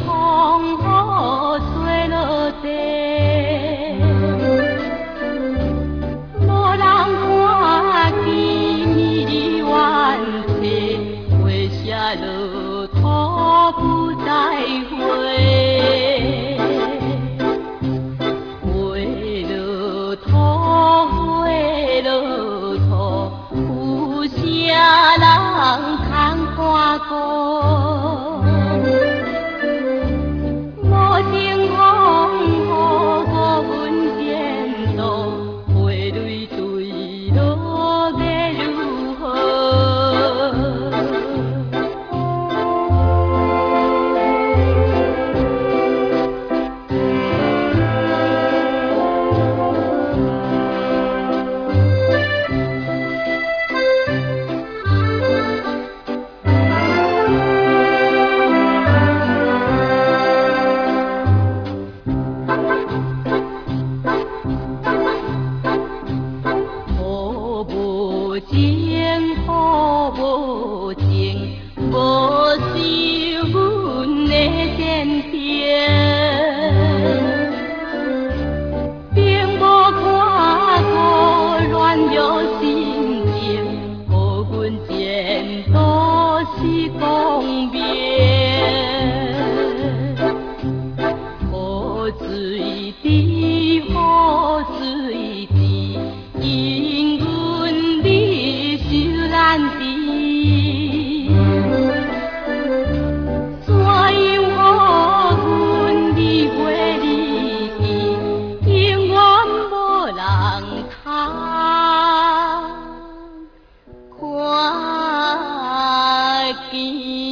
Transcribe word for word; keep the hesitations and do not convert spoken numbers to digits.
风雨吹落地，无人看见你怨气，花谢落土不再回，花落土，花落土，有啥人通看顾？无情风雨予阮颠倒，泪泪坠落要如何？情好无情，无收阮的天平，并无看顾软弱心情，予阮前途是光明。雨水滴，雨水滴，因阮你受难知，怎样予阮你过日子，永远无人通看见。